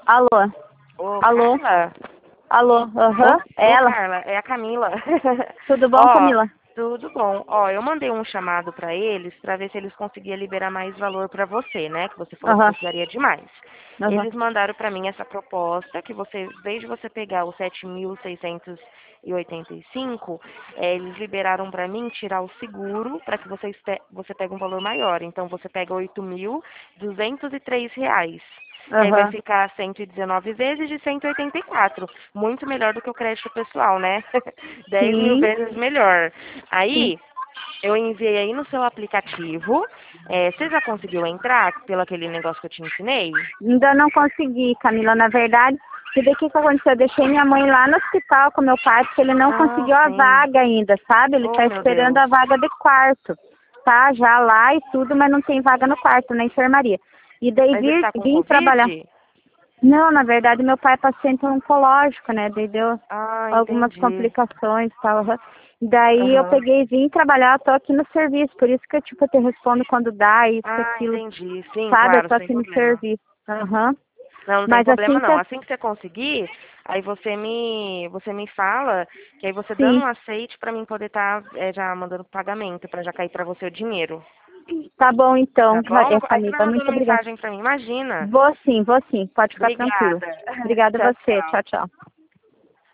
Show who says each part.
Speaker 1: Alô?
Speaker 2: Ô,
Speaker 1: Alô?
Speaker 2: Carla?
Speaker 1: Alô? Aham? É
Speaker 2: Ô,
Speaker 1: ela?
Speaker 2: Carla, é a Camila.
Speaker 1: Tudo bom,
Speaker 2: Ó,
Speaker 1: Camila?
Speaker 2: tudo bom. Ó, eu mandei um chamado pra eles pra ver se eles conseguiam liberar mais valor pra você, né? Que você falou que
Speaker 1: Aham,
Speaker 2: precisaria de mais.
Speaker 1: aham.
Speaker 2: Eles mandaram pra mim essa proposta que você, em vez de você pegar os 7.685, eles liberaram pra mim tirar o seguro pra que você pegue um valor maior. Então você pega R$ 8.203. E aí vai
Speaker 1: Aham.
Speaker 2: ficar 119 vezes de 184. Muito melhor do que o crédito pessoal, né? 10.000
Speaker 1: Sim,
Speaker 2: vezes melhor.
Speaker 1: sim.
Speaker 2: Aí, eu enviei aí no seu aplicativo. Você já conseguiu entrar pelo aquele negócio que eu te ensinei?
Speaker 1: Ainda não consegui, Camila, na verdade. E daí o que aconteceu? Eu deixei minha mãe lá no hospital com meu pai, porque ele não
Speaker 2: Ah,
Speaker 1: conseguiu a
Speaker 2: sim.
Speaker 1: vaga ainda, sabe? Ele
Speaker 2: Oh,
Speaker 1: tá
Speaker 2: meu
Speaker 1: esperando
Speaker 2: Deus.
Speaker 1: a vaga de quarto. Tá já lá e tudo, mas não tem vaga no quarto, na enfermaria. E daí
Speaker 2: Mas ele tá com
Speaker 1: vim trabalhar.
Speaker 2: Covid?
Speaker 1: Não, na verdade, meu pai é paciente oncológico, né? Daí deu
Speaker 2: Ah,
Speaker 1: algumas
Speaker 2: entendi.
Speaker 1: complicações e tal. Aham. Daí eu
Speaker 2: Aham.
Speaker 1: peguei e vim trabalhar, eu tô aqui no serviço, por isso que eu, tipo, eu te respondo quando dá, isso,
Speaker 2: Ah,
Speaker 1: aquilo,
Speaker 2: entendi. Sim,
Speaker 1: sabe? Eu
Speaker 2: claro,
Speaker 1: tô
Speaker 2: sem
Speaker 1: aqui no
Speaker 2: problema.
Speaker 1: serviço. Aham.
Speaker 2: Não, não tem
Speaker 1: Mas
Speaker 2: problema
Speaker 1: assim que
Speaker 2: não. Assim que você conseguir, aí você me fala, que aí você dando
Speaker 1: sim,
Speaker 2: um aceite pra mim poder estar já mandando pagamento, pra já cair pra você o dinheiro.
Speaker 1: tá bom então,
Speaker 2: Tá bom? Aí você vai
Speaker 1: Camila, muito
Speaker 2: mandando
Speaker 1: obrigada.
Speaker 2: mensagem pra mim, imagina.
Speaker 1: Vou sim, pode ficar tranquilo.
Speaker 2: Obrigada.
Speaker 1: Obrigada a
Speaker 2: Tchau,
Speaker 1: você,
Speaker 2: tchau.
Speaker 1: tchau, tchau.